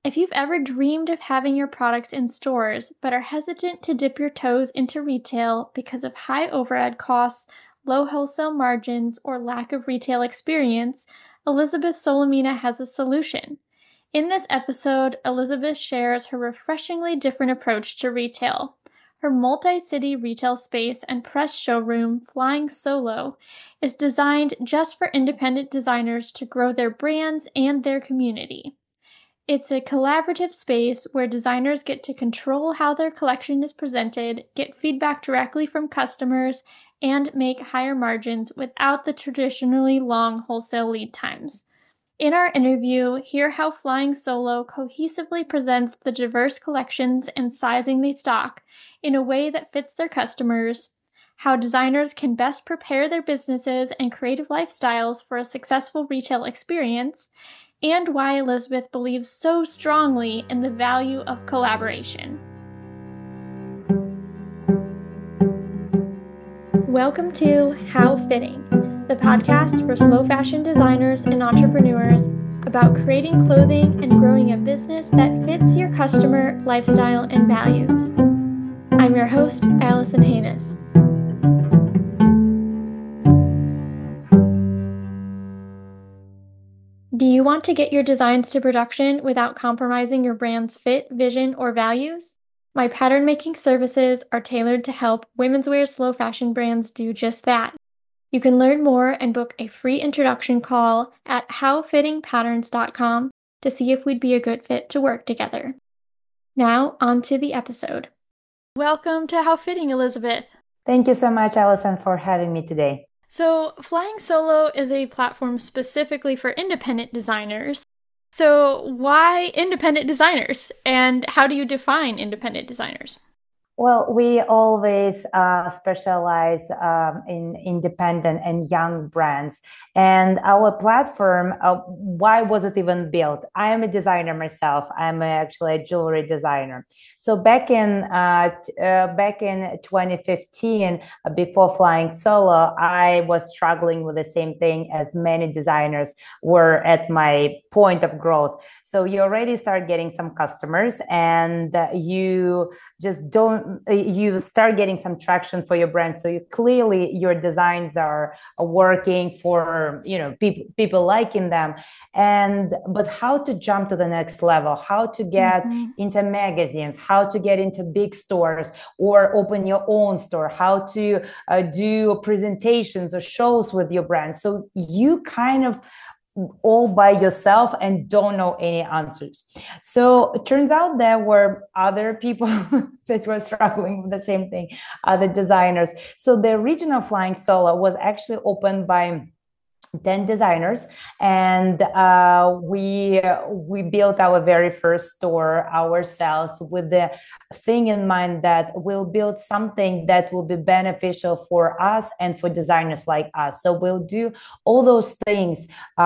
If you've ever dreamed of having your products in stores but are hesitant to dip your toes into retail because of high overhead costs, low wholesale margins, or lack of retail experience, Elizabeth Solomina has a solution. In this episode, Elizabeth shares her refreshingly different approach to retail. Her multi-city retail space and press showroom, Flying Solo, is designed just for independent designers to grow their brands and their community. It's a collaborative space where designers get to control how their collection is presented, get feedback directly from customers, and make higher margins without the traditionally long wholesale lead times. In our interview, hear how Flying Solo cohesively presents the diverse collections and sizing they stock in a way that fits their customers, how designers can best prepare their businesses and creative lifestyles for a successful retail experience, and why Elizabeth believes so strongly in the value of collaboration. Welcome to How Fitting, the podcast for slow fashion designers and entrepreneurs about creating clothing and growing a business that fits your customer, lifestyle, and values. I'm your host, Allison Haynes. Do you want to get your designs to production without compromising your brand's fit, vision, or values? My pattern making services are tailored to help women's wear slow fashion brands do just that. You can learn more and book a free introduction call at howfittingpatterns.com to see if we'd be a good fit to work together. Now, on to the episode. Welcome to How Fitting, Elizabeth. Thank you so much, Allison, for having me today. So, Flying Solo is a platform specifically for independent designers. So, why independent designers? And how do you define independent designers? Well, we always specialize in independent and young brands. And our platform, why was it even built? I am a designer myself. I'm actually a jewelry designer. So back in 2015, before Flying Solo, I was struggling with the same thing as many designers were at my point of growth. So you already start getting some customers, and you start getting some traction for your brand. So clearly your designs are working for, people liking them. But how to jump to the next level, how to get into magazines, how to get into big stores or open your own store, how to do presentations or shows with your brand. So you kind of all by yourself and don't know any answers. So it turns out there were other people that were struggling with the same thing, other designers. So the original Flying Solo was actually opened by 10 designers, and we built our very first store ourselves with the thing in mind that we'll build something that will be beneficial for us and for designers like us. So we'll do all those things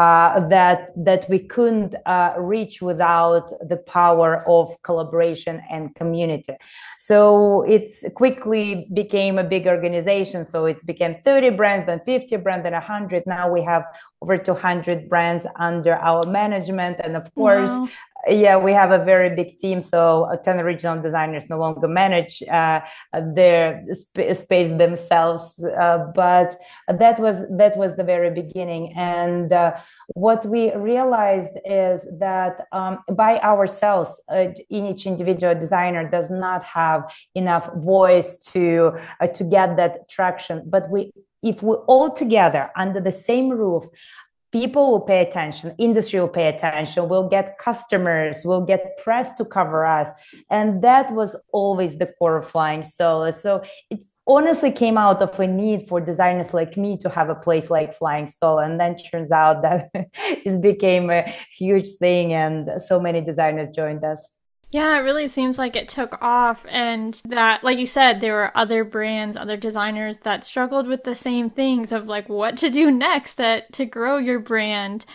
that we couldn't reach without the power of collaboration and community. So it's quickly became a big organization. So it's became 30 brands, then 50 brands, then 100. Now we have over 200 brands under our management. And of course, Wow. we have a very big team. So 10 regional designers no longer manage their space themselves. But that was the very beginning. And what we realized is that by ourselves, each individual designer does not have enough voice to get that traction. But if we're all together under the same roof, people will pay attention, industry will pay attention, we'll get customers, we'll get press to cover us. And that was always the core of Flying Solo. So it's honestly came out of a need for designers like me to have a place like Flying Solo. And then turns out that it became a huge thing and so many designers joined us. Yeah, it really seems like it took off, and that, like you said, there were other brands, other designers that struggled with the same things of like what to do next to grow your brand.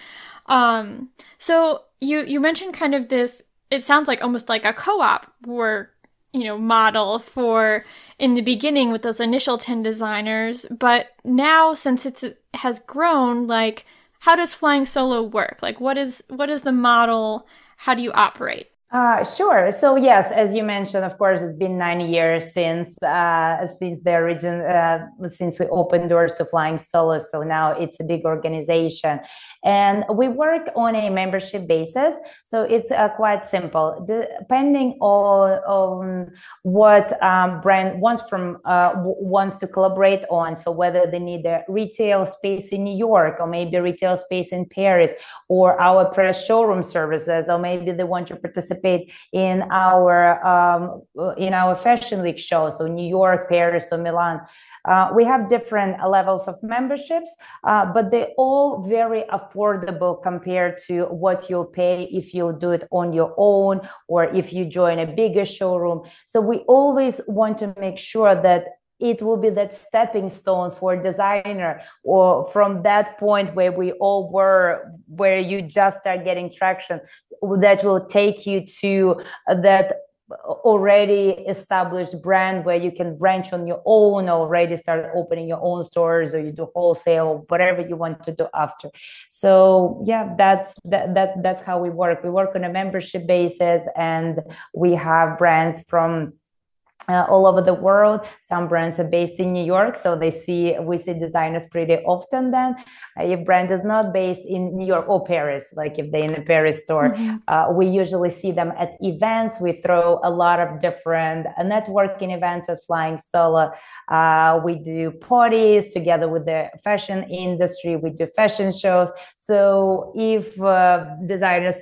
So you mentioned kind of this, it sounds like almost like a co-op work, model for in the beginning with those initial 10 designers, but now since it has grown, like how does Flying Solo work? Like what is the model? how do you operate? Sure. So yes, as you mentioned, of course, it's been 9 years since the origin since we opened doors to Flying Solo. So now it's a big organization, and we work on a membership basis. So it's quite simple. Depending on what brand wants to collaborate on. So whether they need a retail space in New York, or maybe a retail space in Paris, or our press showroom services, or maybe they want to participate in our Fashion Week show, so New York, Paris, or Milan. We have different levels of memberships, but they're all very affordable compared to what you'll pay if you do it on your own or if you join a bigger showroom. So we always want to make sure that it will be that stepping stone for a designer, or from that point where we all were, where you just start getting traction, that will take you to that already established brand where you can branch on your own, or already start opening your own stores, or you do wholesale, whatever you want to do after. So yeah, that's how we work. We work on a membership basis, and we have brands from all over the world. Some brands are based in New York, so we see designers pretty often. Then, if brand is not based in New York or Paris, like if they're in a Paris store, we usually see them at events. We throw a lot of different networking events as Flying Solo. We do parties together with the fashion industry. We do fashion shows. So if designers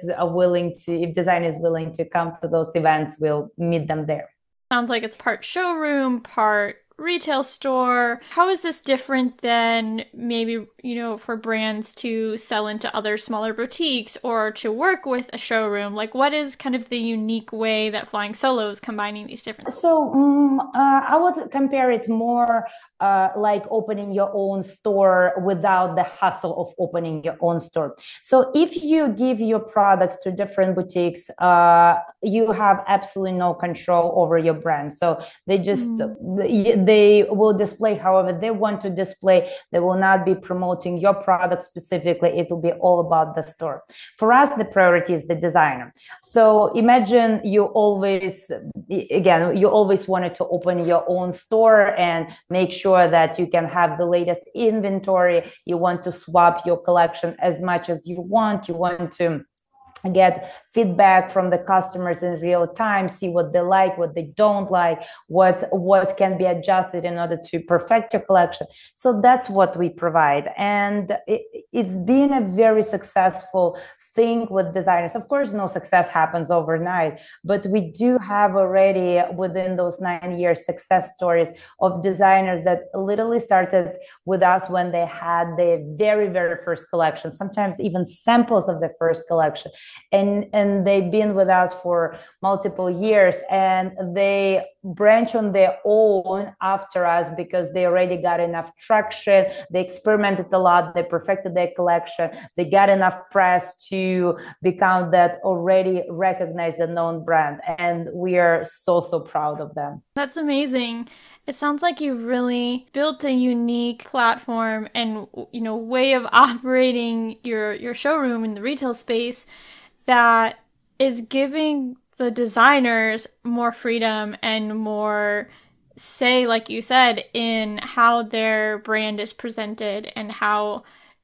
is willing to come to those events, we'll meet them there. Sounds like it's part showroom, part retail store. How is this different than maybe, for brands to sell into other smaller boutiques or to work with a showroom? Like, what is kind of the unique way that Flying Solo is combining these different? So I would compare it more like opening your own store without the hustle of opening your own store. So if you give your products to different boutiques, you have absolutely no control over your brand. So they will display however they want to display. They will not be promoting your product specifically. It will be all about the store. For us, the priority is the designer. So imagine you always wanted to open your own store and make sure that you can have the latest inventory. You want to swap your collection as much as you want. You want to get feedback from the customers in real time, see what they like, what they don't like, what can be adjusted in order to perfect your collection. So that's what we provide. And it's been a very successful thing with designers. Of course, no success happens overnight, but we do have already within those 9 years success stories of designers that literally started with us when they had their very, very first collection, sometimes even samples of the first collection. And they've been with us for multiple years, and they branch on their own after us because they already got enough traction. They experimented a lot. They perfected their collection. They got enough press to become that already recognized and known brand. And we are so, so proud of them. That's amazing. It sounds like you really built a unique platform and, way of operating your showroom in the retail space that is giving the designers more freedom and more say, like you said, in how their brand is presented and how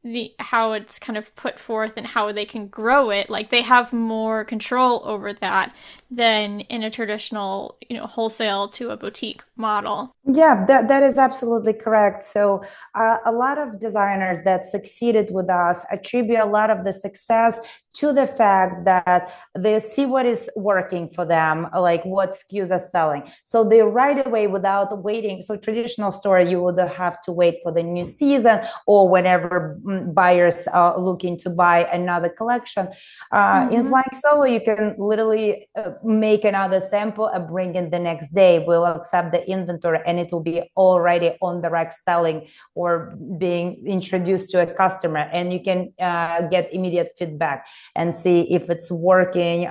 it's kind of put forth and how they can grow it. Like, they have more control over that than in a traditional, wholesale to a boutique model. Yeah, that is absolutely correct. So a lot of designers that succeeded with us attribute a lot of the success to the fact that they see what is working for them, like what SKUs are selling. So they right away, without waiting. So traditional store, you would have to wait for the new season or whenever buyers are looking to buy another collection. In Flying Solo, you can literally make another sample and bring in the next day. We'll accept the inventory and it will be already on the rack selling or being introduced to a customer, and you can get immediate feedback and see if it's working,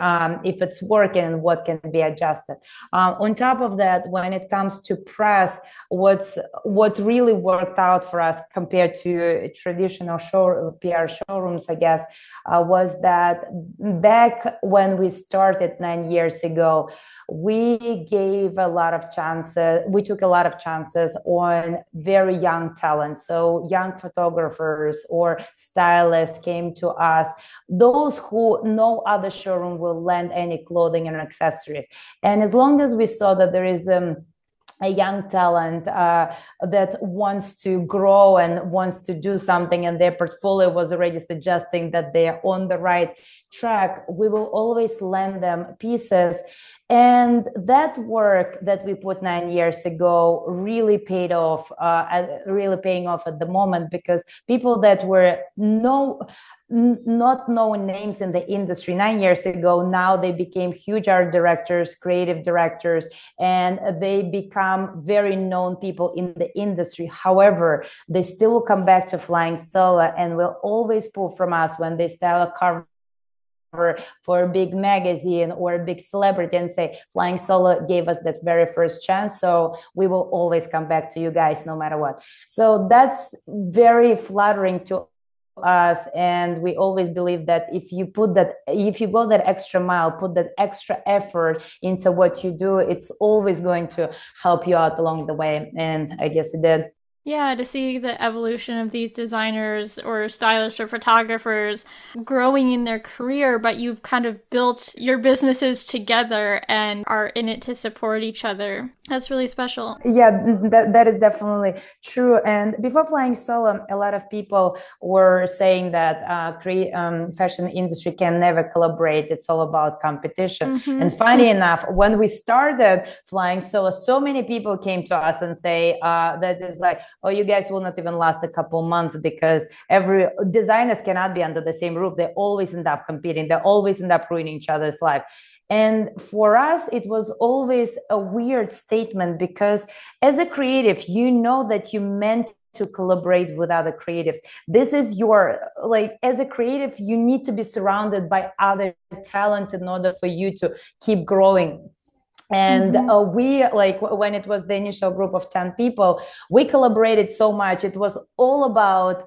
what can be adjusted. On top of that, when it comes to press, what really worked out for us compared to traditional professional show PR showrooms, I guess, was that back when we started 9 years ago, we gave a lot of chances. We took a lot of chances on very young talent. So young photographers or stylists came to us, those who no other showroom will lend any clothing and accessories. And as long as we saw that there is a young talent that wants to grow and wants to do something, and their portfolio was already suggesting that they are on the right track, we will always lend them pieces. And that work that we put 9 years ago really paid off, really paying off at the moment, because people that were not known names in the industry 9 years ago, now they became huge art directors, creative directors, and they become very known people in the industry. However, they still will come back to Flying Solo and will always pull from us when they style a cover for a big magazine or a big celebrity and say, Flying Solo gave us that very first chance, so we will always come back to you guys no matter what. So that's very flattering to us, and we always believe that if you go that extra mile, put that extra effort into what you do, it's always going to help you out along the way. And I guess it did. Yeah, to see the evolution of these designers or stylists or photographers growing in their career, but you've kind of built your businesses together and are in it to support each other. That's really special. Yeah, that is definitely true. And before Flying Solo, a lot of people were saying that fashion industry can never collaborate. It's all about competition. Mm-hmm. And funny enough, when we started Flying Solo, so many people came to us and say that it's like, oh, you guys will not even last a couple months because every designers cannot be under the same roof. They always end up competing. They always end up ruining each other's life. And for us, it was always a weird statement, because as a creative, you know that you meant to collaborate with other creatives. This is as a creative, you need to be surrounded by other talent in order for you to keep growing. And we, when it was the initial group of 10 people, we collaborated so much. It was all about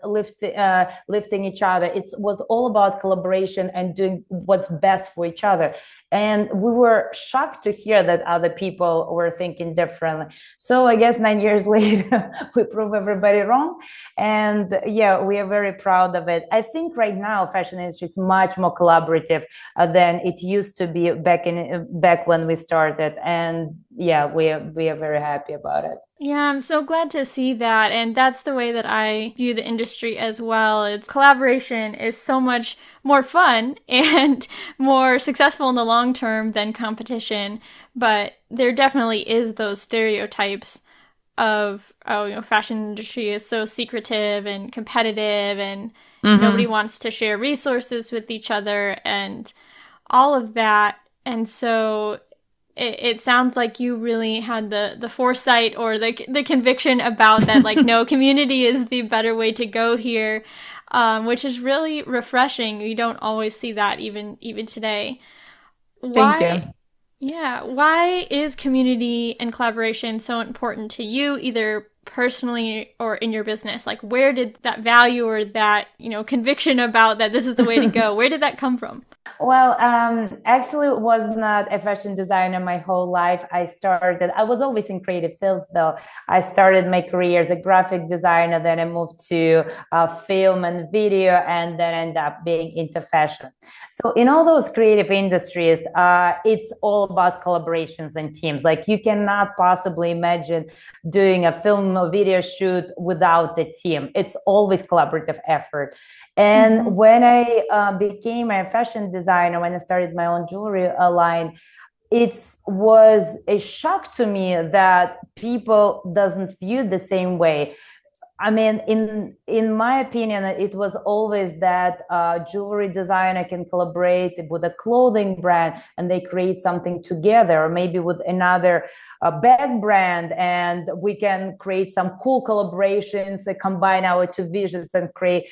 lifting each other. It was all about collaboration and doing what's best for each other. And we were shocked to hear that other people were thinking differently. So I guess 9 years later, we prove everybody wrong. And yeah, we are very proud of it. I think right now, fashion industry is much more collaborative than it used to be back when we started. And yeah, we are very happy about it. Yeah, I'm so glad to see that. And that's the way that I view the industry as well. It's collaboration is so much more fun and more successful in the long term than competition. But there definitely is those stereotypes of, fashion industry is so secretive and competitive and nobody wants to share resources with each other and all of that. And so it sounds like you really had the foresight or the conviction about that, like, no, community is the better way to go here, which is really refreshing. You don't always see that even today. Thank you. Yeah. Why is community and collaboration so important to you, either personally or in your business? Like, where did that value or that, conviction about that this is the way to go, where did that come from? Well, actually was not a fashion designer my whole life. I was always in creative fields though. I started my career as a graphic designer, then I moved to film and video, and then ended up being into fashion. So in all those creative industries, it's all about collaborations and teams. Like, you cannot possibly imagine doing a film or video shoot without the team. It's always collaborative effort. And when I became a fashion designer, when I started my own jewelry line, it was a shock to me that people doesn't view the same way. I mean, in my opinion, it was always that jewelry designer can collaborate with a clothing brand and they create something together, or maybe with another bag brand, and we can create some cool collaborations that combine our two visions and create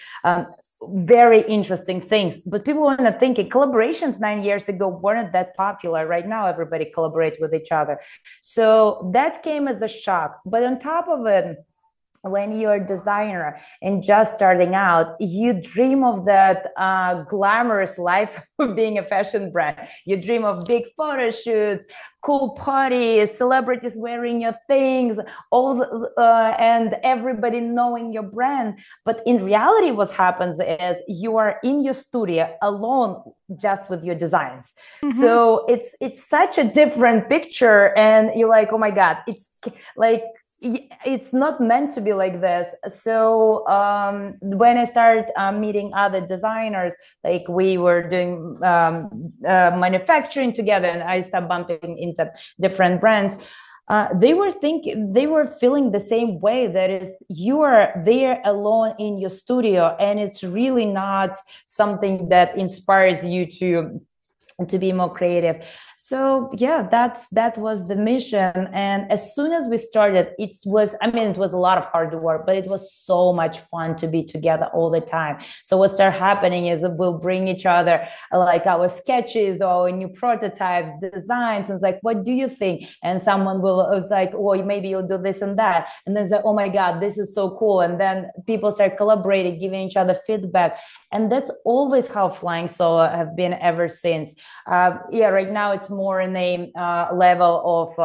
very interesting things. But people were not thinking collaborations 9 years ago weren't that popular. Right now, everybody collaborates with each other. So that came as a shock. But on top of it, when you're a designer and just starting out, you dream of that glamorous life of being a fashion brand. You dream of big photo shoots, cool parties, celebrities wearing your things, and everybody knowing your brand. But in reality, what happens is you are in your studio alone, just with your designs. So it's such a different picture, and you're like, oh my God, it's like it's not meant to be like this. So when I started meeting other designers, like we were doing manufacturing together, and I started bumping into different brands. They were feeling the same way. That is, you are there alone in your studio, and it's really not something that inspires you to be more creative. So yeah, that was the mission. And as soon as we started, it was a lot of hard work, but it was so much fun to be together all the time. So what started happening is we'll bring each other like our sketches or new prototypes, designs, and it's like, what do you think? And someone was like, oh, maybe you'll do this and that, and then say, oh my God, this is so cool. And then people start collaborating, giving each other feedback. And that's always how Flying Solo have been ever since. Right now it's more in a level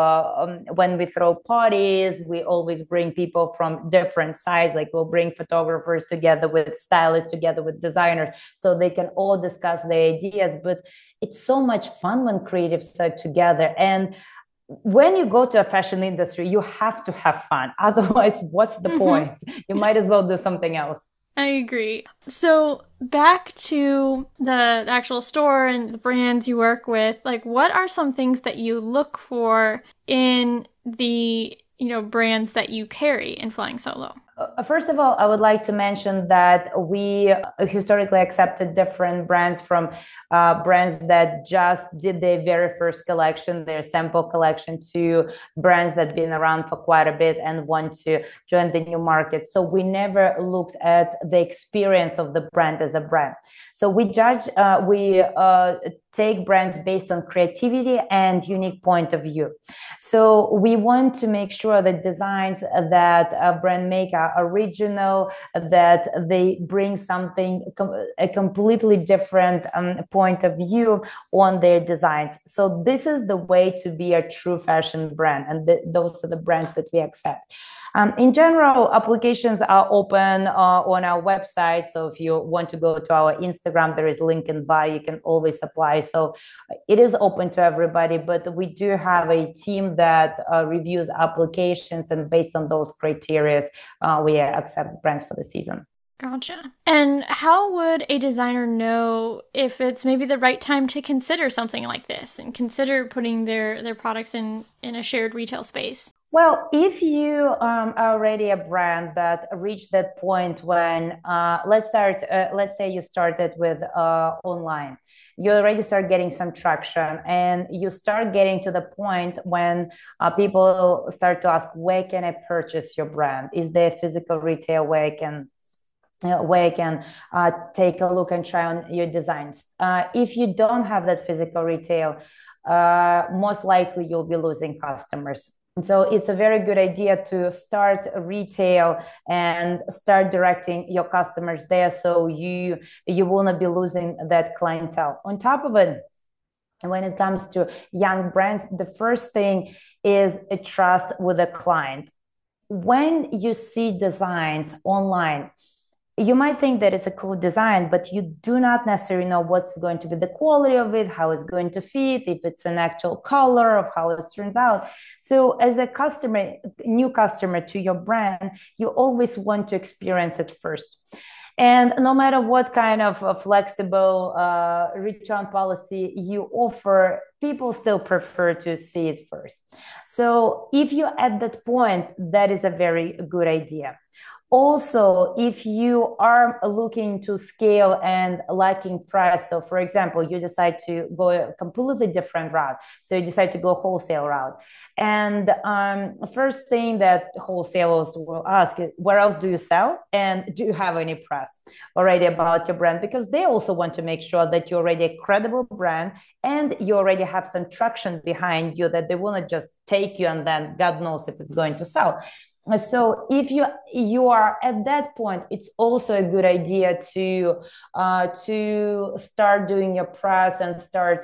of when we throw parties, we always bring people from different sides. Like we'll bring photographers together with stylists, together with designers, so they can all discuss their ideas. But it's so much fun when creatives are together. And when you go to a fashion industry, you have to have fun. Otherwise, what's the point? You might as well do something else. I agree. So back to the actual store and the brands you work with, like what are some things that you look for in the, brands that you carry in Flying Solo? First of all, I would like to mention that we historically accepted different brands from brands that just did their very first collection, their sample collection, to brands that have been around for quite a bit and want to join the new market. So we never looked at the experience of the brand as a brand. So we take brands based on creativity and unique point of view. So we want to make sure that designs that a brand make are original, that they bring a completely different point of view on their designs. So this is the way to be a true fashion brand, and those are the brands that we accept. In general, applications are open on our website. So if you want to go to our Instagram, there is a link in bio. You can always apply. So it is open to everybody, but we do have a team that reviews applications, and based on those criteria, we accept brands for the season. Gotcha. And how would a designer know if it's maybe the right time to consider something like this and consider putting their products in a shared retail space? Well, if you are already a brand that reached that point when, let's say you started with online, you already start getting some traction, and you start getting to the point when people start to ask, where can I purchase your brand? Is there a physical retail where I can take a look and try on your designs? If you don't have that physical retail, most likely you'll be losing customers. So it's a very good idea to start retail and start directing your customers there, so you will not be losing that clientele. On top of it, when it comes to young brands, the first thing is a trust with the client. When you see designs online, you might think that it's a cool design, but you do not necessarily know what's going to be the quality of it, how it's going to fit, if it's an actual color, of how it turns out. So as a new customer to your brand, you always want to experience it first. And no matter what kind of flexible return policy you offer, people still prefer to see it first. So if you're at that point, that is a very good idea. Also, if you are looking to scale and lacking price, so for example, you decide to go a completely different route. So you decide to go wholesale route. And first thing that wholesalers will ask is, where else do you sell? And do you have any press already about your brand? Because they also want to make sure that you're already a credible brand and you already have some traction behind you, that they will not just take you and then God knows if it's going to sell. So if you are at that point, it's also a good idea to start doing your press and start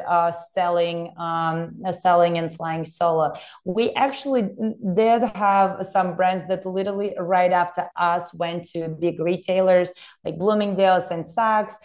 selling and flying solo. We actually did have some brands that literally right after us went to big retailers like Bloomingdale's and Saks.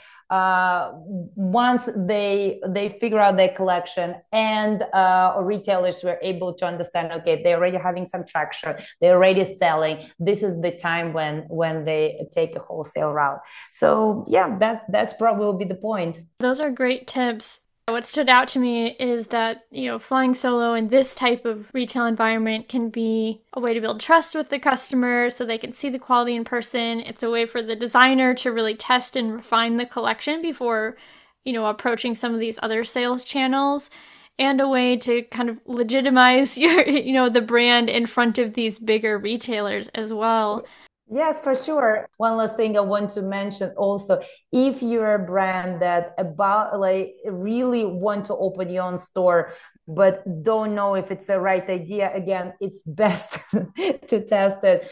Once they figure out their collection, and retailers were able to understand, okay, they're already having some traction, they're already selling, this is the time when they take a wholesale route. So yeah, that's probably will be the point. Those are great tips. What stood out to me is that, flying solo in this type of retail environment can be a way to build trust with the customer so they can see the quality in person. It's a way for the designer to really test and refine the collection before, approaching some of these other sales channels, and a way to kind of legitimize the brand in front of these bigger retailers as well. Yes, for sure. One last thing I want to mention also, if you're a brand that about like really want to open your own store, but don't know if it's the right idea, again, it's best to test it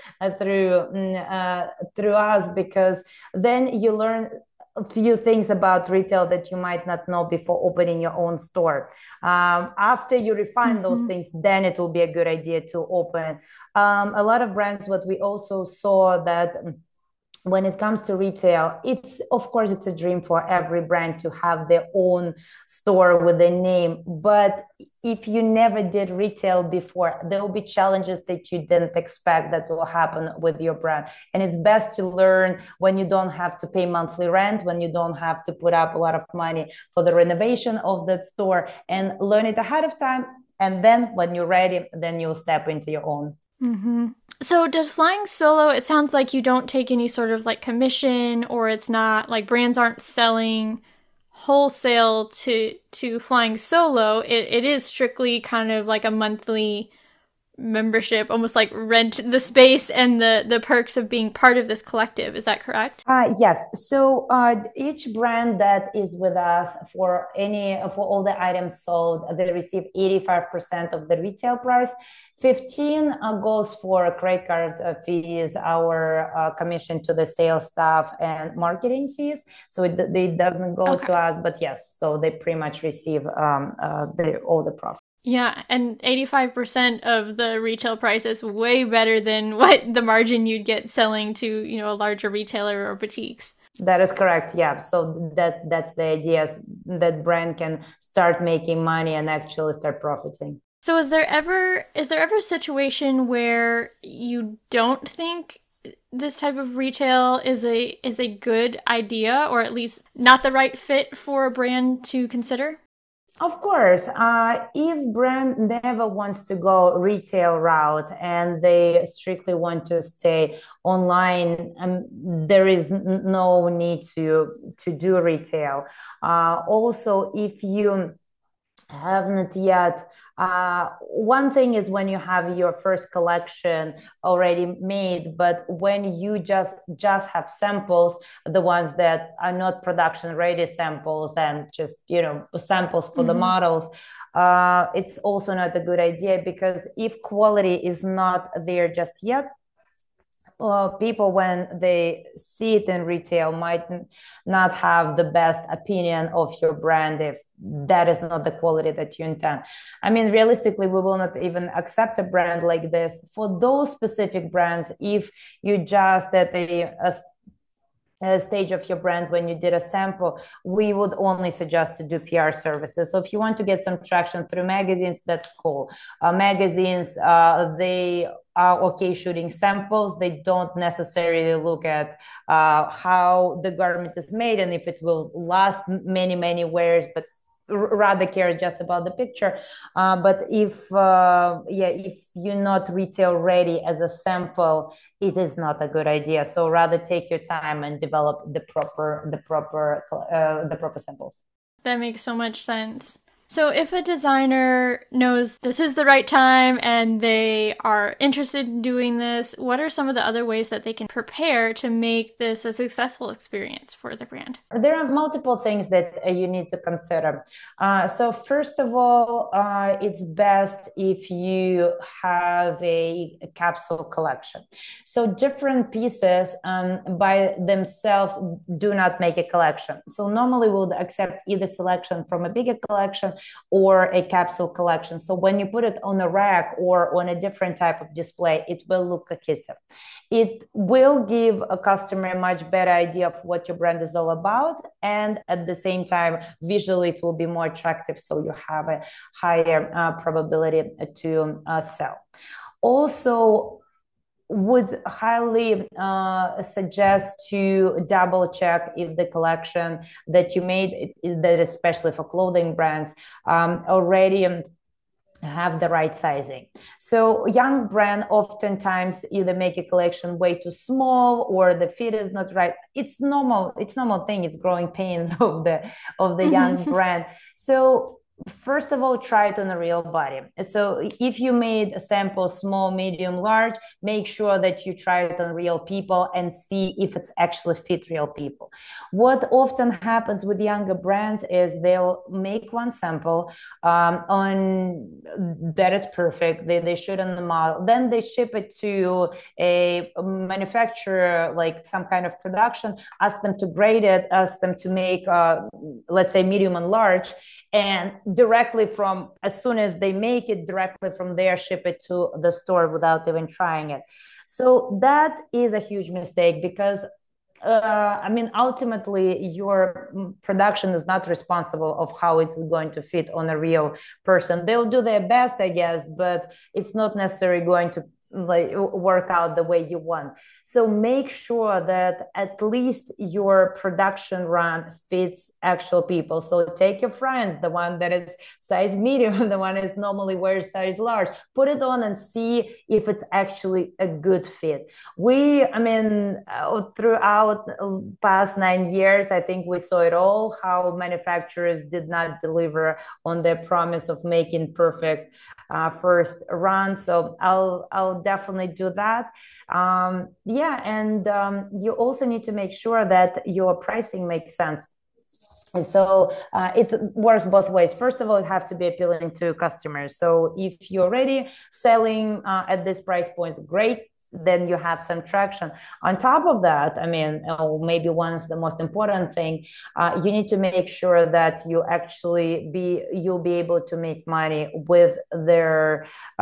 through us, because then you learn a few things about retail that you might not know before opening your own store. After you refine those Mm-hmm. things, then it will be a good idea to open. A lot of brands, what we also saw that when it comes to retail, it's of course it's a dream for every brand to have their own store with a name. But if you never did retail before, there will be challenges that you didn't expect that will happen with your brand. And it's best to learn when you don't have to pay monthly rent, when you don't have to put up a lot of money for the renovation of that store, and learn it ahead of time. And then when you're ready, then you'll step into your own. Mm-hmm. So does flying solo, it sounds like you don't take any sort of like commission, or it's not like brands aren't selling wholesale to flying solo. It is strictly kind of like a monthly membership, almost like rent the space and the perks of being part of this collective. Is that correct? Yes. So each brand that is with us for all the items sold, they receive 85% of the retail price. 15 goes for credit card fees, our commission to the sales staff, and marketing fees. So it doesn't go to Okay. us, but yes, so they pretty much receive all the profit. Yeah, and 85% of the retail price is way better than what the margin you'd get selling to, a larger retailer or boutiques. That is correct. Yeah. So that's the idea, that brand can start making money and actually start profiting. So is there ever a situation where you don't think this type of retail is a good idea, or at least not the right fit for a brand to consider? Of course, if brand never wants to go retail route and they strictly want to stay online, there is no need to do retail. Also, if you haven't yet. One thing is when you have your first collection already made, but when you just have samples, the ones that are not production ready samples and just samples for the Mm-hmm. models, it's also not a good idea, because if quality is not there just yet, people when they see it in retail might not have the best opinion of your brand if that is not the quality that you intend. I mean, realistically, we will not even accept a brand like this for those specific brands if you just at a stage of your brand when you did a sample. We would only suggest to do PR services. So if you want to get some traction through magazines, that's cool. Magazines, they are okay shooting samples. They don't necessarily look at how the garment is made and if it will last many, many wears, but rather cares just about the picture. But if you're not retail ready as a sample, it is not a good idea. So rather take your time and develop the proper samples. That makes so much sense. So if a designer knows this is the right time and they are interested in doing this, what are some of the other ways that they can prepare to make this a successful experience for the brand? There are multiple things that you need to consider. So first of all, it's best if you have a capsule collection. So different pieces by themselves do not make a collection. So normally we'll accept either selection from a bigger collection or a capsule collection. So when you put it on a rack or on a different type of display, it will look cohesive. It will give a customer a much better idea of what your brand is all about. And at the same time, visually, it will be more attractive. So you have a higher probability to sell. Also, would highly suggest to double check if the collection that you made, that especially for clothing brands, already have the right sizing. So young brand oftentimes either make a collection way too small or the fit is not right. It's normal thing. It's growing pains of the young brand. So first of all, try it on a real body. So if you made a sample small, medium, large, make sure that you try it on real people and see if it's actually fit real people. What often happens with younger brands is they'll make one sample on that is perfect. They shoot on the model. Then they ship it to a manufacturer, like some kind of production, ask them to grade it, ask them to make, let's say, medium and large, and directly from, as soon as they make it, directly from there, ship it to the store without even trying it. So that is a huge mistake because ultimately, your production is not responsible of how it's going to fit on a real person. They'll do their best, I guess, but it's not necessarily going to like work out the way you want. So make sure that at least your production run fits actual people. So take your friends, the one that is size medium, the one is normally wears size large, put it on and see if it's actually a good fit. Throughout past 9 years, I think we saw it all, how manufacturers did not deliver on their promise of making perfect first run. So I'll definitely do that. You also need to make sure that your pricing makes sense. And so it works both ways. First of all, it has to be appealing to customers. So if you're already selling at this price point, great, then you have some traction. On top of that, maybe one is the most important thing, you need to make sure that you'll be able to make money with their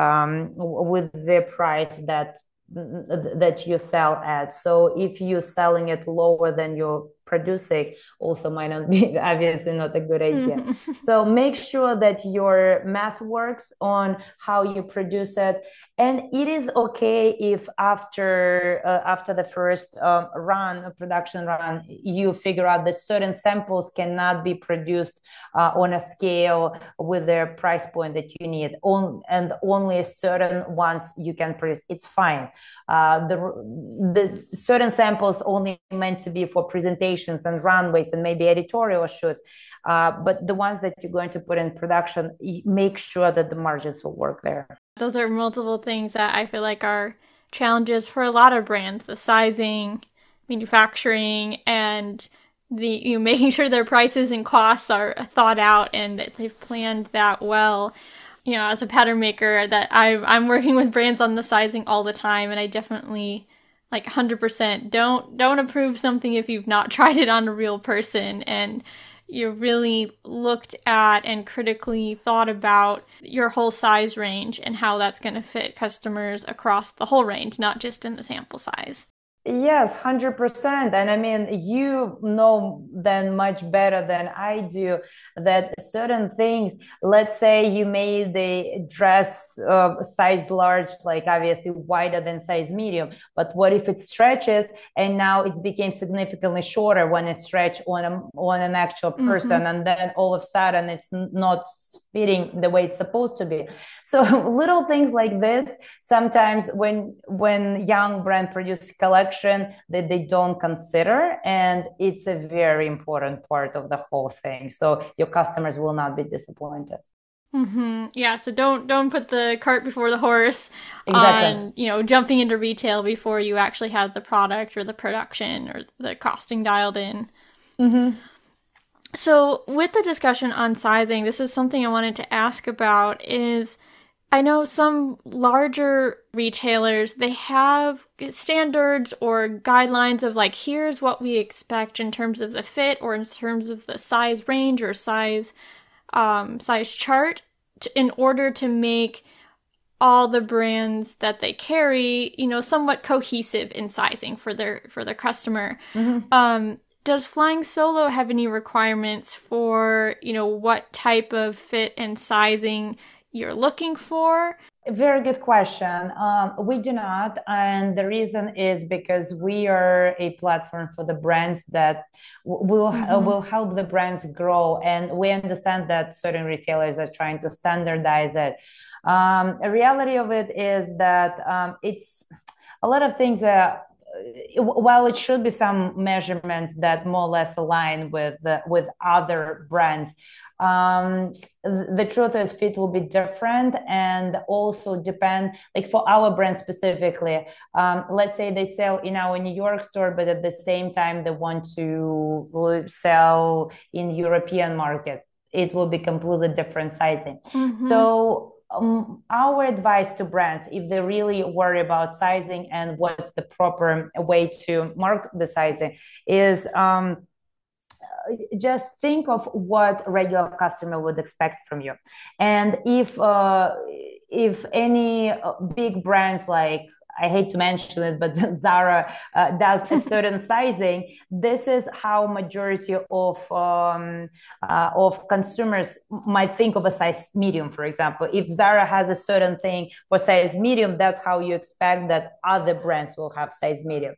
price that you sell at. So if you're selling it lower than you're producing, also might not be obviously not a good idea. So make sure that your math works on how you produce it. And it is okay if after the first production run, you figure out that certain samples cannot be produced on a scale with their price point that you need, and only certain ones you can produce. It's fine. The certain samples only meant to be for presentations and runways and maybe editorial shoots. But the ones that you're going to put in production, make sure that the margins will work there. Those are multiple things that I feel like are challenges for a lot of brands: the sizing, manufacturing, and the making sure their prices and costs are thought out and that they've planned that well. As a pattern maker, that I'm working with brands on the sizing all the time, and I definitely 100% don't approve something if you've not tried it on a real person and you really looked at and critically thought about your whole size range and how that's going to fit customers across the whole range, not just in the sample size. Yes, 100%. And you know then much better than I do that certain things, let's say you made the dress size large, like obviously wider than size medium, but what if it stretches and now it became significantly shorter when it stretched on an actual person, and then all of a sudden it's not fitting the way it's supposed to be. So little things like this, sometimes when young brand produce collection that they don't consider, and it's a very important part of the whole thing. So your customers will not be disappointed. Yeah, so don't put the cart before the horse Exactly. on, jumping into retail before you actually have the product or the production or the costing dialed in. Mm-hmm. So with the discussion on sizing, this is something I wanted to ask about is I know some larger retailers, they have standards or guidelines of like, here's what we expect in terms of the fit or in terms of the size range or size chart in order to make all the brands that they carry, somewhat cohesive in sizing for their customer. Does Flying Solo have any requirements for, what type of fit and sizing you're looking for? Very good question. We do not, and the reason is because we are a platform for the brands that will help the brands grow, and we understand that certain retailers are trying to standardize it. The reality of it is that it's a lot of things. While it should be some measurements that more or less align with other brands, the truth is fit will be different and also depend, like for our brand specifically, let's say they sell in our New York store, but at the same time they want to sell in European market, it will be completely different sizing. So our advice to brands, if they really worry about sizing and what's the proper way to mark the sizing, is just think of what regular customer would expect from you. And if any big brands, like, I hate to mention it, but Zara does a certain sizing, this is how majority of consumers might think of a size medium, for example. If Zara has a certain thing for size medium, that's how you expect that other brands will have size medium.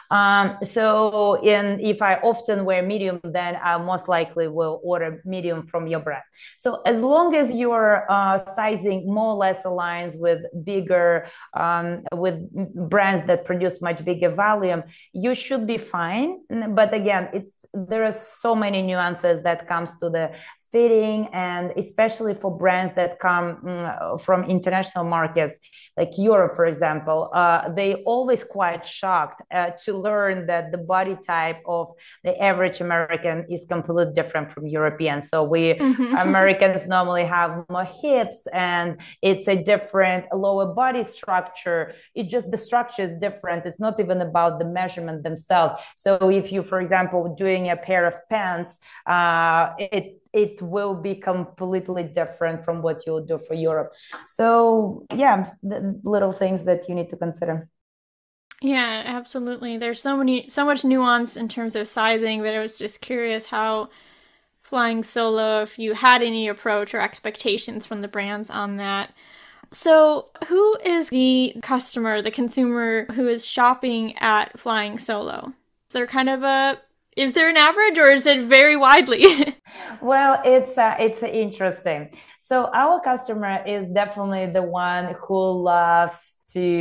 If I often wear medium, then I most likely will order medium from your brand. So as long as your sizing more or less aligns with with brands that produce much bigger volume, you should be fine. But again, there are so many nuances that comes to the fitting, and especially for brands that come from international markets like Europe, for example, they always quite shocked to learn that the body type of the average American is completely different from European. So we Americans normally have more hips, and it's a different lower body structure. It just, the structure is different. It's not even about the measurement themselves. So if you, for example, doing a pair of pants, it will be completely different from what you'll do for Europe. So yeah, the little things that you need to consider. Yeah, absolutely. There's so much nuance in terms of sizing, but I was just curious how Flying Solo, if you had any approach or expectations from the brands on that. So who is the customer, the consumer who is shopping at Flying Solo? Is there an average, or is it very widely? Well, it's interesting. So our customer is definitely the one who loves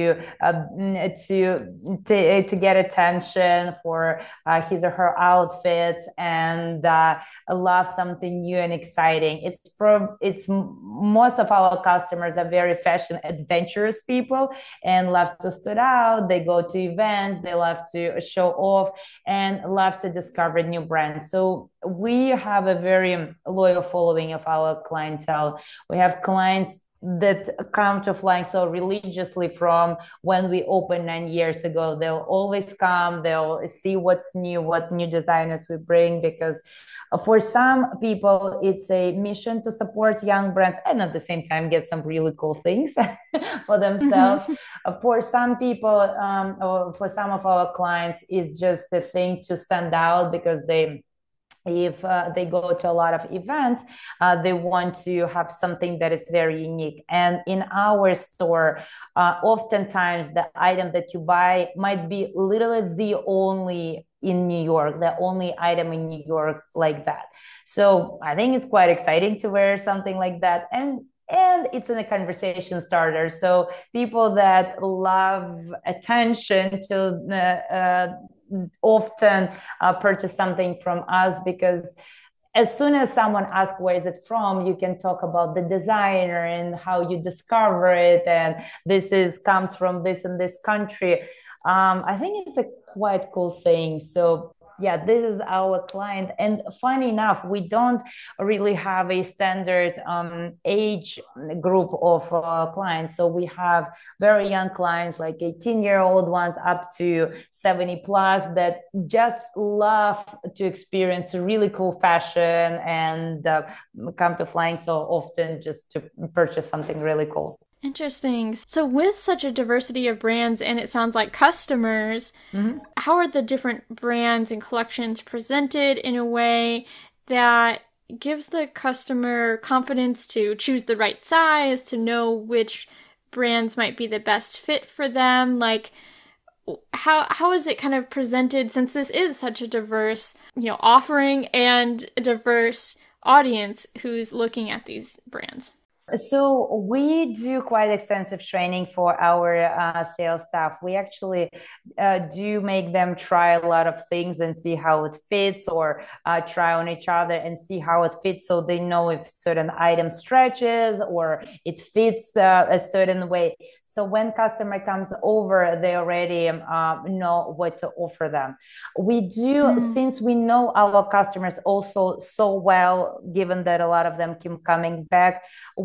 to get attention for his or her outfits, and love something new and exciting. It's most of our customers are very fashion adventurous people and love to stand out. They go to events, they love to show off, and love to discover new brands. So we have a very loyal following of our clientele. We have clients that come to Flying Solo religiously from when we opened 9 years ago. They'll always come, they'll see what's new, what new designers we bring, because for some people it's a mission to support young brands and at the same time get some really cool things for themselves. For some people, or for some of our clients, it's just a thing to stand out because they if they go to a lot of events, they want to have something that is very unique. And in our store, oftentimes the item that you buy might be literally the only in New York, the only item in New York like that. So I think it's quite exciting to wear something like that. And it's in a conversation starter. So people that love attention to often purchase something from us, because as soon as someone asks where is it from, you can talk about the designer and how you discover it, and this is comes from this and this country. I think it's a quite cool thing. So yeah, this is our client. And funny enough, we don't really have a standard age group of clients. So we have very young clients, like 18-year-old ones up to 70 plus, that just love to experience really cool fashion and come to Flying so often just to purchase something really cool. Interesting. So, with such a diversity of brands and it sounds like customers, how are the different brands and collections presented in a way that gives the customer confidence to choose the right size, to know which brands might be the best fit for them? Like, how is it kind of presented, since this is such a diverse, offering and a diverse audience who's looking at these brands? So we do quite extensive training for our sales staff. We actually do make them try a lot of things and see how it fits, or try on each other and see how it fits, so they know if certain item stretches or it fits a certain way. So when customer comes over, they already know what to offer them. We do, since we know our customers also so well, given that a lot of them keep coming back,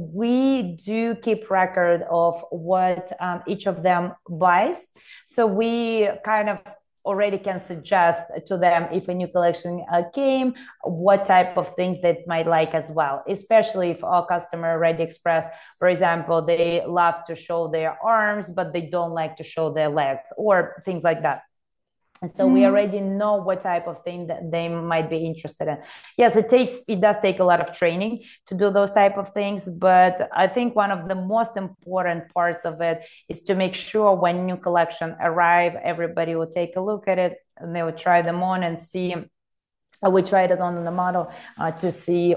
we do keep record of what each of them buys. So we kind of already can suggest to them, if a new collection came, what type of things they might like as well, especially if our customer already expressed, for example, they love to show their arms but they don't like to show their legs, or things like that. And so we already know what type of thing that they might be interested in. Yes, it does take a lot of training to do those type of things, but I think one of the most important parts of it is to make sure when new collection arrive, everybody will take a look at it and they will try them on and see. We tried it on the model to see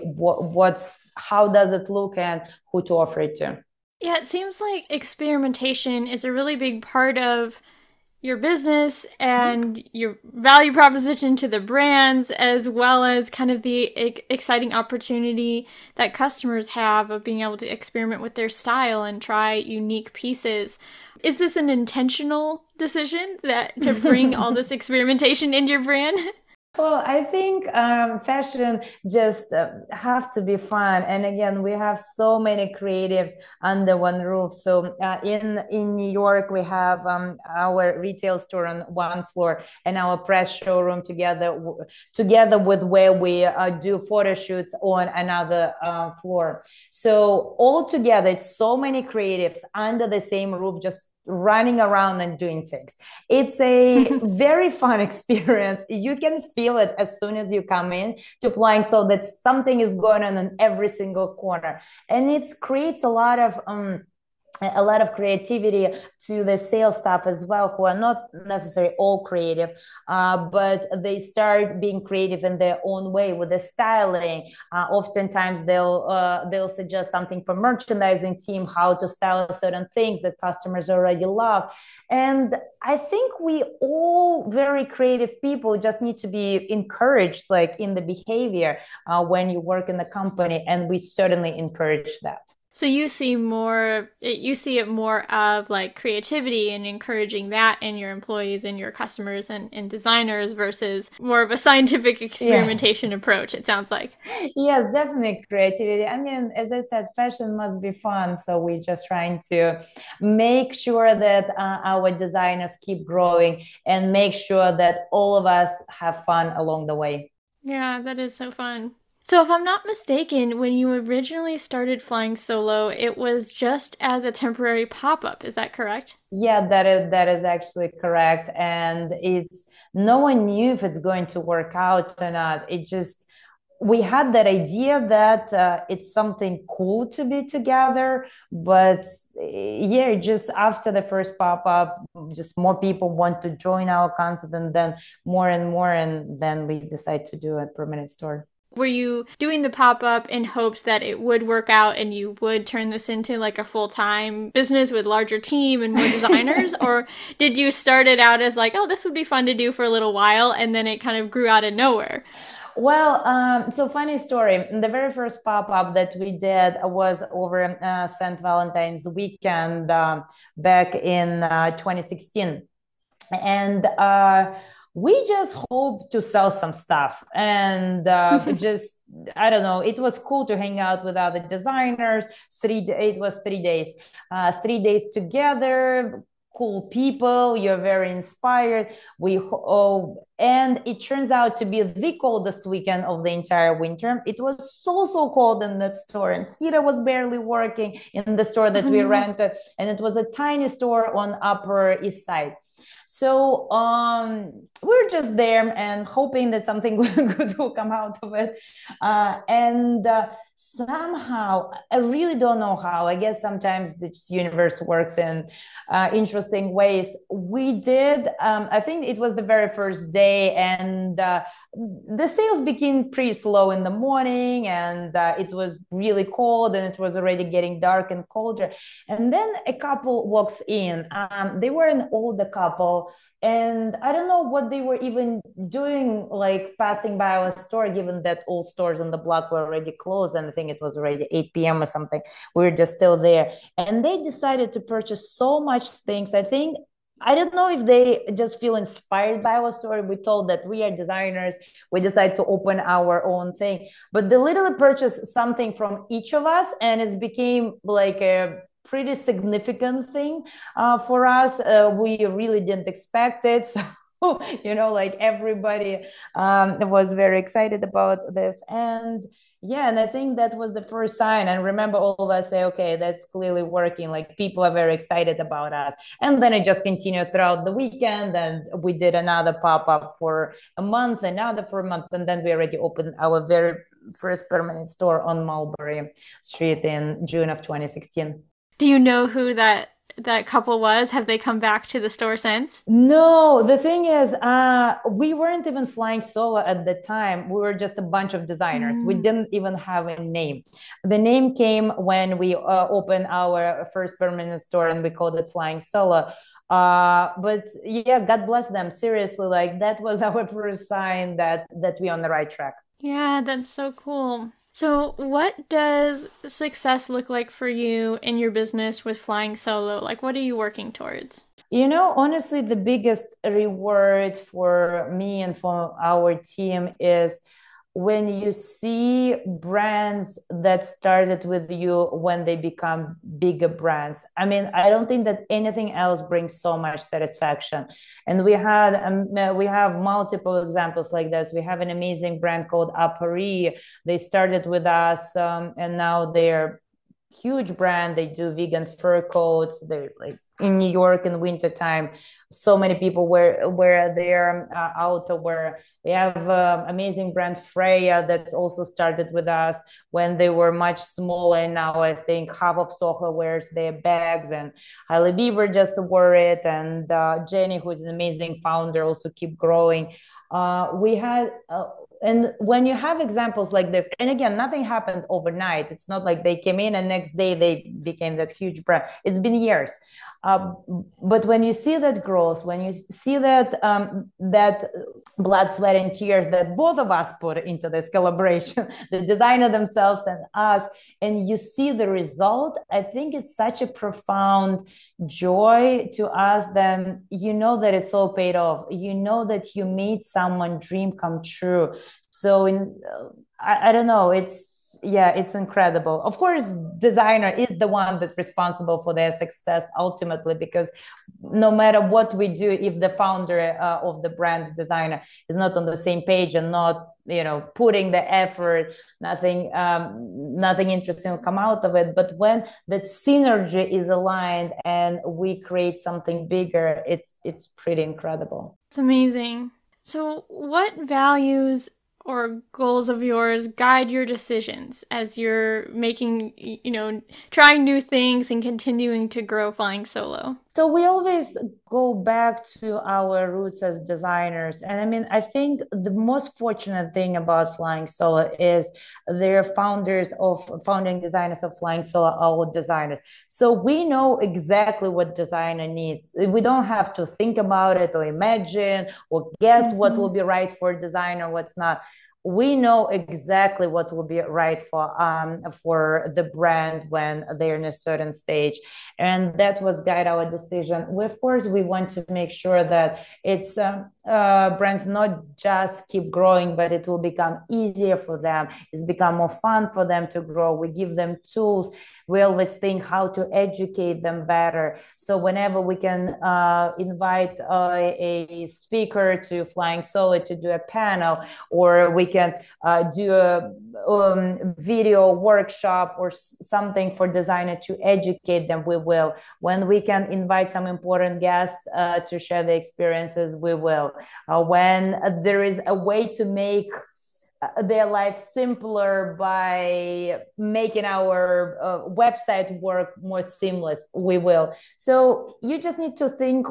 how does it look and who to offer it to. Yeah, it seems like experimentation is a really big part of your business and your value proposition to the brands, as well as kind of the exciting opportunity that customers have of being able to experiment with their style and try unique pieces. Is this an intentional decision to bring all this experimentation in your brand? Well, I think fashion just have to be fun, and again, we have so many creatives under one roof. So in New York, we have our retail store on one floor and our press showroom together with where we do photo shoots on another floor. So all together, it's so many creatives under the same roof, just running around and doing things. It's a very fun experience. You can feel it as soon as you come in to Flying So that something is going on in every single corner. And it creates a lot of creativity to the sales staff as well, who are not necessarily all creative, but they start being creative in their own way with the styling. Oftentimes they'll suggest something for merchandising team, how to style certain things that customers already love. And I think we all very creative people just need to be encouraged, like in the behavior when you work in the company, and we certainly encourage that. So you see it more of like creativity and encouraging that in your employees and your customers and designers, versus more of a scientific experimentation approach, it sounds like. Yes, definitely creativity. I mean, as I said, fashion must be fun. So we're just trying to make sure that our designers keep growing and make sure that all of us have fun along the way. Yeah, that is so fun. So if I'm not mistaken, when you originally started Flying Solo, it was just as a temporary pop-up. Is that correct? Yeah, that is actually correct. And it's no one knew if it's going to work out or not. It just we had that idea that it's something cool to be together, but yeah, just after the first pop-up, just more people want to join our concept, and then more and more, and then we decide to do a permanent store. Were you doing the pop up in hopes that it would work out and you would turn this into like a full time business with larger team and more designers? Or did you start it out as like, oh, this would be fun to do for a little while, and then it kind of grew out of nowhere? Well, so funny story. The very first pop-up that we did was over St. Valentine's weekend back in 2016. And we just hoped to sell some stuff. And just, I don't know, it was cool to hang out with other designers. It was 3 days, 3 days together, cool people. You're very inspired. And it turns out to be the coldest weekend of the entire winter. It was so cold in that store, and heater was barely working in the store that Oh we no. rented, and it was a tiny store on Upper East Side. So we're just there and hoping that something good will come out of it. And somehow, I really don't know how. I guess sometimes this universe works in interesting ways. We did, I think it was the very first day, and the sales became pretty slow in the morning, and it was really cold, and it was already getting dark and colder. And then a couple walks in. They were an older couple, and I don't know what they were even doing, like passing by our store, given that all stores on the block were already closed, and I think it was already 8 p.m. or something. We were just still there. And they decided to purchase so much things. I don't know if they just feel inspired by our story. We told that we are designers. We decided to open our own thing, but they literally purchased something from each of us, and it became like a pretty significant thing for us. We really didn't expect it. So, like everybody was very excited about this. And yeah, and I think that was the first sign. And remember, all of us say, okay, that's clearly working. Like people are very excited about us. And then it just continued throughout the weekend. And we did another pop up for a month, another for a month. And then we already opened our very first permanent store on Mulberry Street in June of 2016. Do you know who that couple was? Have they come back to the store since? No, the thing is, we weren't even flying solo at the time. We were just a bunch of designers. We Mm. didn't even have a name. The name came when we opened our first permanent store, and we called it Flying Solo. But yeah, God bless them. Seriously, like that was our first sign that we're on the right track. Yeah, that's so cool. So, what does success look like for you in your business with flying solo? Like, what are you working towards? Honestly, the biggest reward for me and for our team is when you see brands that started with you when they become bigger brands. I mean, I don't think that anything else brings so much satisfaction. And we have multiple examples like this. We have an amazing brand called Apari. They started with us, and now they're huge brand. They do vegan fur coats. They're like in New York in wintertime. So many people wear their outerwear. We have amazing brand Freya that also started with us when they were much smaller. And now I think half of Soho wears their bags, and Hailey Bieber just wore it. And Jenny, who is an amazing founder, also keep growing. We had and when you have examples like this, and again, nothing happened overnight. It's not like they came in and next day they became that huge brand. It's been years. uh, but when you see that growth, when you see that blood, sweat, and tears that both of us put into this collaboration, the designer themselves and us, and you see the result, I think it's such a profound joy to us. Then you know that it's all paid off. You know that you made someone dream come true. So I don't know, it's incredible. Of course, designer is the one that's responsible for their success ultimately, because no matter what we do, if the founder of the brand designer is not on the same page and not putting the effort, nothing interesting will come out of it. But when that synergy is aligned and we create something bigger, it's pretty incredible. It's amazing. So, what values or goals of yours guide your decisions as you're making, trying new things and continuing to grow Flying Solo? So we always go back to our roots as designers. And I mean, I think the most fortunate thing about Flying Solo is they're founding designers of Flying Solo, our designers. So we know exactly what designer needs. We don't have to think about it or imagine or guess what will be right for a designer, what's not. We know exactly what will be right for the brand when they're in a certain stage, and that was guide our decision. Of course, we want to make sure that it's brands not just keep growing, but it will become easier for them. It's become more fun for them to grow. We give them tools. We always think how to educate them better. So whenever we can invite a speaker to Flying Solo to do a panel, or we can do a video workshop or something for designer to educate them, we will. When we can invite some important guests to share the experiences, we will. When there is a way to make their life simpler by making our website work more seamless, we will. So you just need to think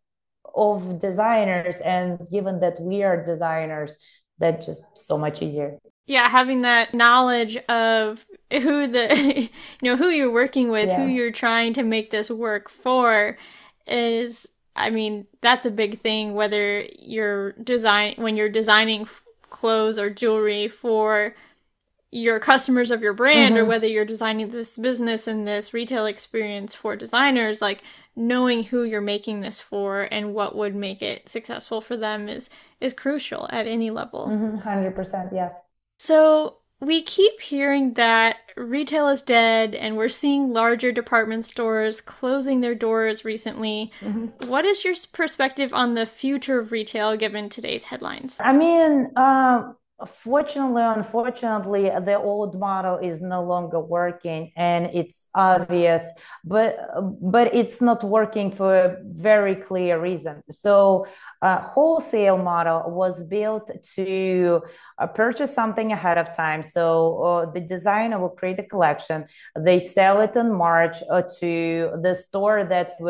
of designers, and given that we are designers, that's just so much easier. Yeah, having that knowledge of who who you're working with, who Yeah. you're trying to make this work for is, I mean, that's a big thing, whether when you're designing clothes or jewelry for your customers of your brand, or whether you're designing this business and this retail experience for designers, like knowing who you're making this for and what would make it successful for them is crucial at any level. 100%, yes. So we keep hearing that retail is dead, and we're seeing larger department stores closing their doors recently. What is your perspective on the future of retail given today's headlines? I mean, fortunately, unfortunately, the old model is no longer working, and it's obvious, but it's not working for a very clear reason. So, wholesale model was built to purchase something ahead of time. So, the designer will create a collection, they sell it in March to the store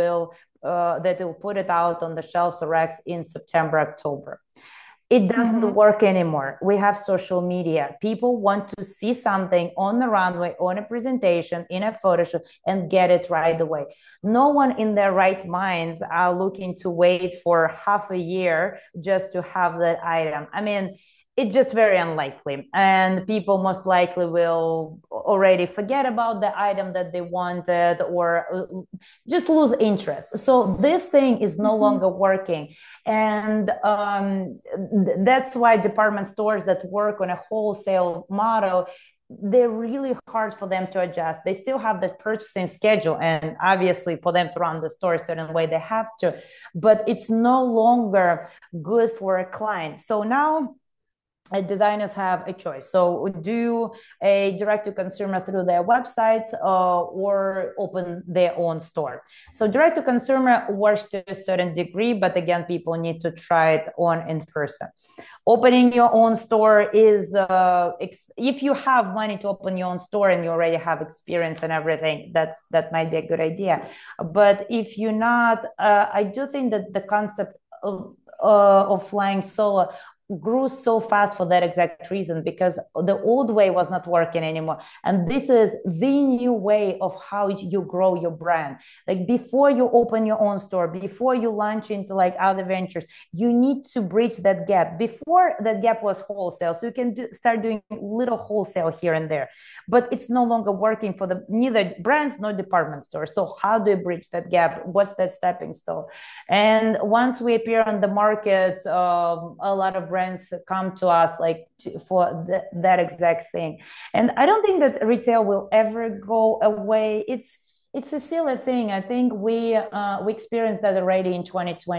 that will put it out on the shelves or racks in September, October. It doesn't work anymore. We have social media. People want to see something on the runway, on a presentation, in a photo shoot, and get it right away. No one in their right minds are looking to wait for half a year just to have that item. I mean, it's just very unlikely. And people most likely will already forget about the item that they wanted, or just lose interest. So this thing is no longer working. And that's why department stores that work on a wholesale model, they're really hard for them to adjust. They still have the purchasing schedule, and obviously for them to run the store a certain way, they have to, but it's no longer good for a client. So now designers have a choice. So do a direct to consumer through their websites, or open their own store. So direct to consumer works to a certain degree, but again, people need to try it on in person. Opening your own store is, if you have money to open your own store and you already have experience and everything, that might be a good idea. But if you're not, I do think that the concept of Flying Solo grew so fast for that exact reason, because the old way was not working anymore, and this is the new way of how you grow your brand. Like, before you open your own store, before you launch into like other ventures, you need to bridge that gap. Before, that gap was wholesale, so you can start doing little wholesale here and there, but it's no longer working for the neither brands nor department stores. So how do you bridge that gap? What's that stepping stone? And once we appear on the market, a lot of brands come to us for that exact thing. And I don't think that retail will ever go away. It's a silly thing. I think we experienced that already in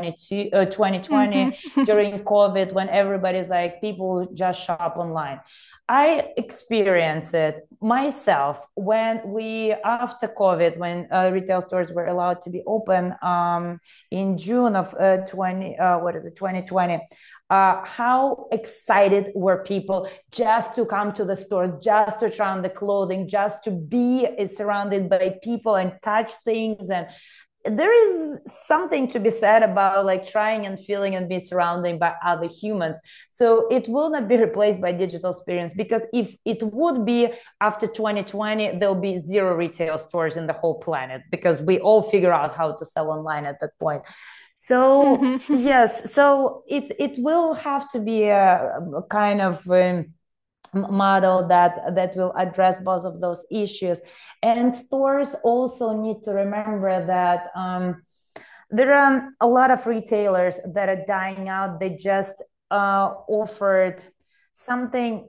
2020 during COVID, when everybody's like, people just shop online. I experienced it myself after COVID, when retail stores were allowed to be open in June of 2020. how excited were people just to come to the store, just to try on the clothing, just to be surrounded by people and touch things. And there is something to be said about like trying and feeling and be surrounded by other humans. So it will not be replaced by digital experience, because if it would be, after 2020 there'll be zero retail stores in the whole planet, because we all figure out how to sell online at that point. So yes, so it will have to be a kind of model that will address both of those issues. And stores also need to remember that there are a lot of retailers that are dying out. They just offered something.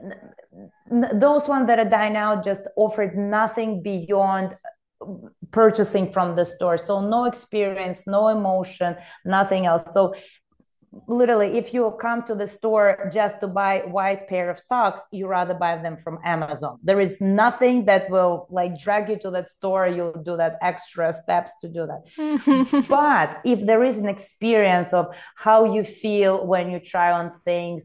Those ones that are dying out just offered nothing beyond purchasing from the store. So no experience, no emotion, nothing else. So literally, if you come to the store just to buy white pair of socks, you rather buy them from Amazon. There is nothing that will like drag you to that store. You'll do that extra steps to do that. But if there is an experience of how you feel when you try on things,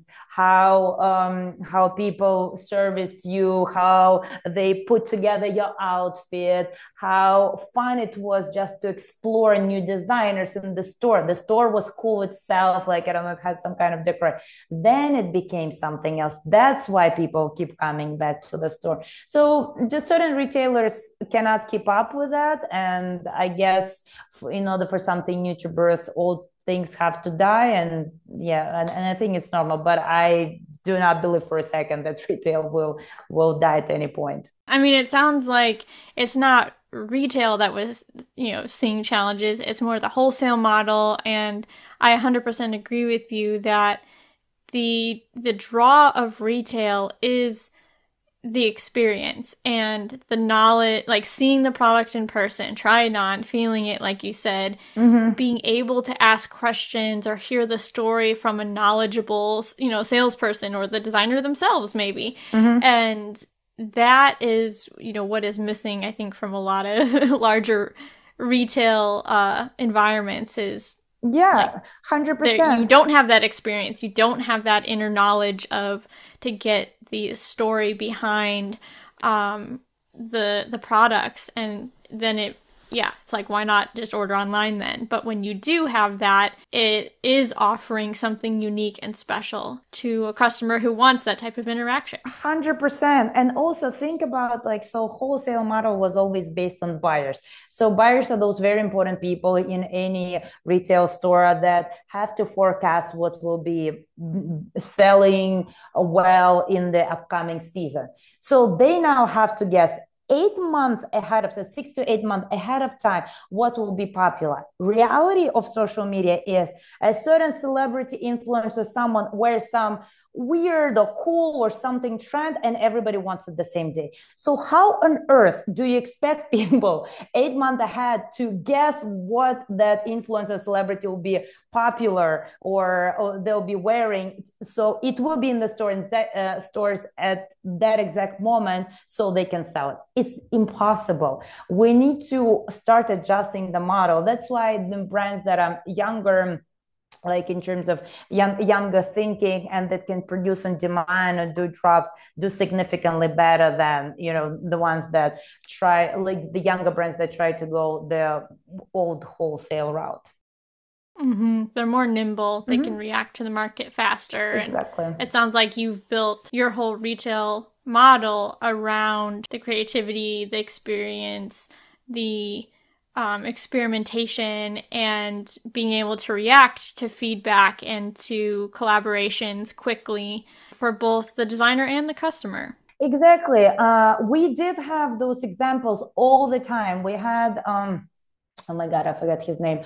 how people serviced you, how they put together your outfit, how fun it was just to explore new designers in the store. The store was cool itself, like I don't know, it had some kind of decor. Then it became something else. That's why people keep coming back to the store. So just certain retailers cannot keep up with that. And I guess in order for something new to birth, old things have to die. And yeah, and I think it's normal, but I do not believe for a second that retail will die at any point. I mean, it sounds like it's not retail that was, seeing challenges. It's more the wholesale model. And I 100% agree with you that the draw of retail is the experience and the knowledge, like seeing the product in person, trying it on, feeling it, like you said, being able to ask questions or hear the story from a knowledgeable, salesperson or the designer themselves, maybe. And that is, what is missing, I think, from a lot of larger retail environments is, yeah, 100%. You don't have that experience. You don't have that inner knowledge to get the story behind the products. And then it's like, why not just order online then? But when you do have that, it is offering something unique and special to a customer who wants that type of interaction. 100%. And also think about so wholesale model was always based on buyers. So buyers are those very important people in any retail store that have to forecast what will be selling well in the upcoming season. So they now have to guess 8 months ahead of 6 to 8 months ahead of time what will be popular. Reality of social media is a certain celebrity influencer, someone wears some weird or cool or something trend, and everybody wants it the same day. So how on earth do you expect people 8 months ahead to guess what that influencer celebrity will be popular or they'll be wearing? So it will be in the stores at that exact moment so they can sell it. It's impossible. We need to start adjusting the model. That's why the brands that are younger, like in terms of younger thinking and that can produce on demand or do drops, do significantly better than the ones that try, like the younger brands that try to go the old wholesale route. They're more nimble. They can react to the market faster. Exactly. And it sounds like you've built your whole retail model around the creativity, the experience, the experimentation, and being able to react to feedback and to collaborations quickly for both the designer and the customer. Exactly. We did have those examples all the time. We had oh my God, I forgot his name.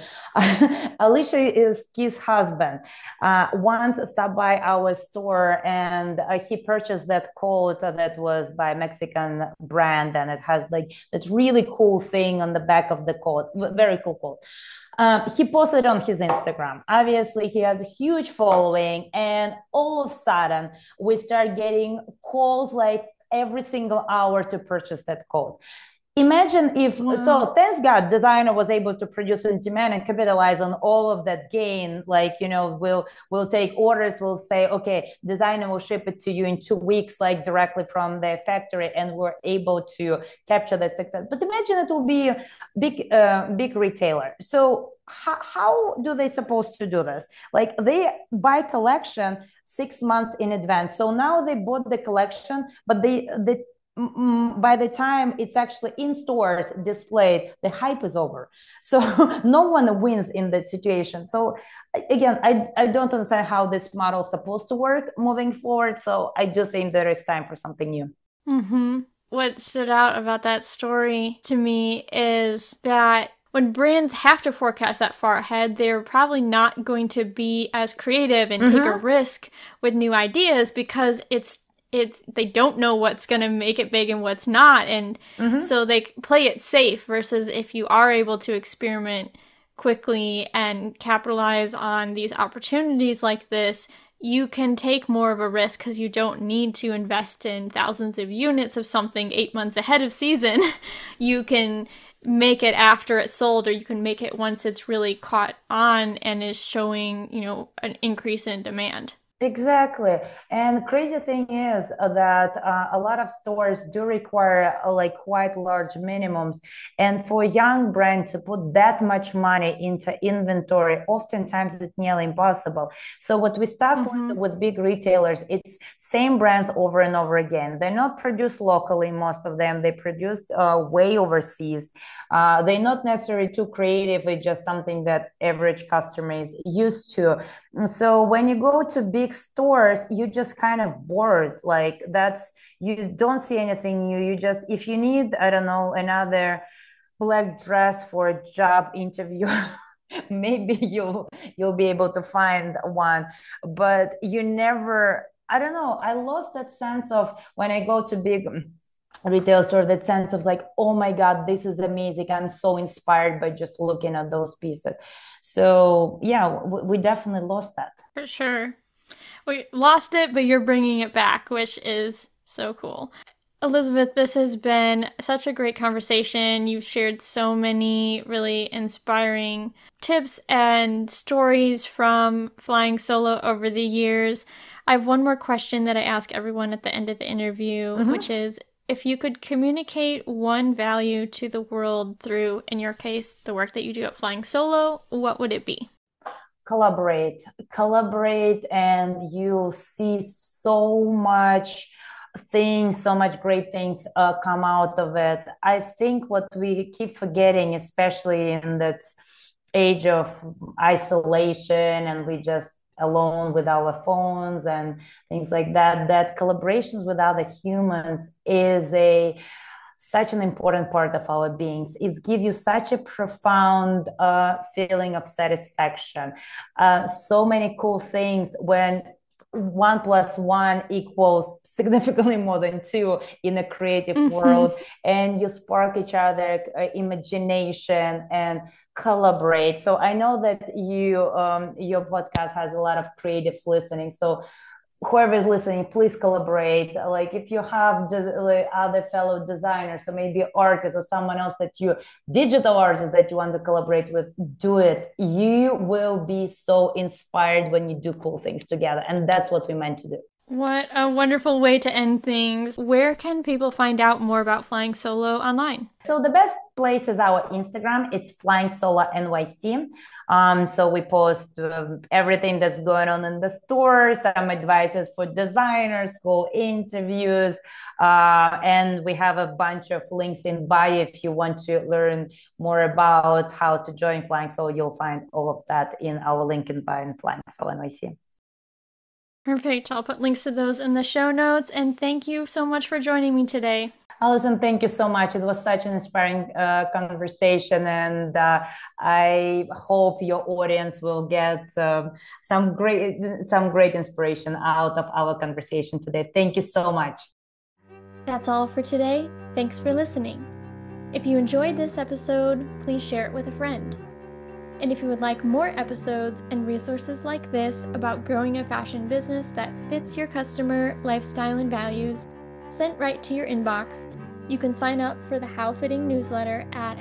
Alicia is his husband. Once stopped by our store and he purchased that coat that was by a Mexican brand, and it has like that really cool thing on the back of the coat. Very cool coat. He posted on his Instagram. Obviously, he has a huge following, and all of a sudden, we start getting calls like every single hour to purchase that coat. Imagine if, Wow. so thanks God, designer was able to produce on demand and capitalize on all of that gain. Like, we'll take orders, we'll say, okay, designer will ship it to you in 2 weeks, like directly from the factory, and we're able to capture that success. But imagine it will be a big retailer. So how do they supposed to do this? Like they buy collection 6 months in advance. So now they bought the collection, but by the time it's actually in stores displayed, the hype is over. So no one wins in that situation. So again, I don't understand how this model is supposed to work moving forward. So I do think there is time for something new. Mm-hmm. What stood out about that story to me is that when brands have to forecast that far ahead, they're probably not going to be as creative and take a risk with new ideas because they don't know what's going to make it big and what's not. And so they play it safe versus if you are able to experiment quickly and capitalize on these opportunities like this, you can take more of a risk because you don't need to invest in thousands of units of something 8 months ahead of season. You can make it after it's sold, or you can make it once it's really caught on and is showing, an increase in demand. Exactly. And the crazy thing is that a lot of stores do require like quite large minimums. And for a young brand to put that much money into inventory, oftentimes it's nearly impossible. So what we stuck with big retailers, it's same brands over and over again. They're not produced locally, most of them. They produced way overseas. They're not necessarily too creative. It's just something that average customer is used to. So when you go to big stores, you just kind of bored. Like you don't see anything new. You just, if you need, I don't know, another black dress for a job interview, maybe you'll be able to find one. But you never, I don't know, I lost that sense of when I go to big retail store, that sense of like, oh my God, this is amazing. I'm so inspired by just looking at those pieces. So yeah, we definitely lost that. For sure. We lost it, but you're bringing it back, which is so cool. Elizabeth, this has been such a great conversation. You've shared so many really inspiring tips and stories from flying solo over the years. I have one more question that I ask everyone at the end of the interview, which is, if you could communicate one value to the world through, in your case, the work that you do at Flying Solo, what would it be? Collaborate, and you'll see so much great things come out of it. I think what we keep forgetting, especially in that age of isolation and we just alone with our phones and things like that collaborations with other humans is such an important part of our beings. It gives you such a profound feeling of satisfaction. So many cool things when 1 + 1 equals significantly more than 2 in a creative world, and you spark each other imagination and collaborate. So I know that your podcast has a lot of creatives listening. So whoever is listening, please collaborate. Like if you have other fellow designers, or maybe artists or someone else digital artists that you want to collaborate with, do it. You will be so inspired when you do cool things together. And that's what we meant to do. What a wonderful way to end things. Where can people find out more about Flying Solo online? So the best place is our Instagram. It's Flying Solo NYC. So we post everything that's going on in the store, some advices for designers, cool interviews, and we have a bunch of links in bio. If you want to learn more about how to join Flying Solo, you'll find all of that in our link in bio in Flying Solo NYC. Perfect. I'll put links to those in the show notes. And thank you so much for joining me today. Allison, thank you so much. It was such an inspiring conversation, and I hope your audience will get some great inspiration out of our conversation today. Thank you so much. That's all for today. Thanks for listening. If you enjoyed this episode, please share it with a friend. And if you would like more episodes and resources like this about growing a fashion business that fits your customer, lifestyle, and values, sent right to your inbox, You can sign up for the How Fitting newsletter at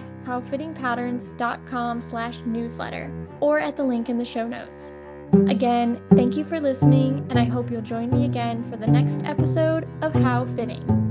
howfittingpatterns.com/newsletter or at the link in the show notes. Again, thank you for listening, and I hope you'll join me again for the next episode of How Fitting.